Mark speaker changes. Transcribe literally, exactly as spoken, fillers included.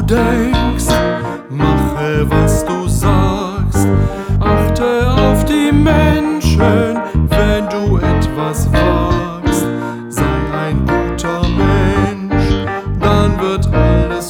Speaker 1: denkst, mache, was du sagst. Achte auf die Menschen, wenn du etwas wagst. Sei ein guter Mensch, dann wird alles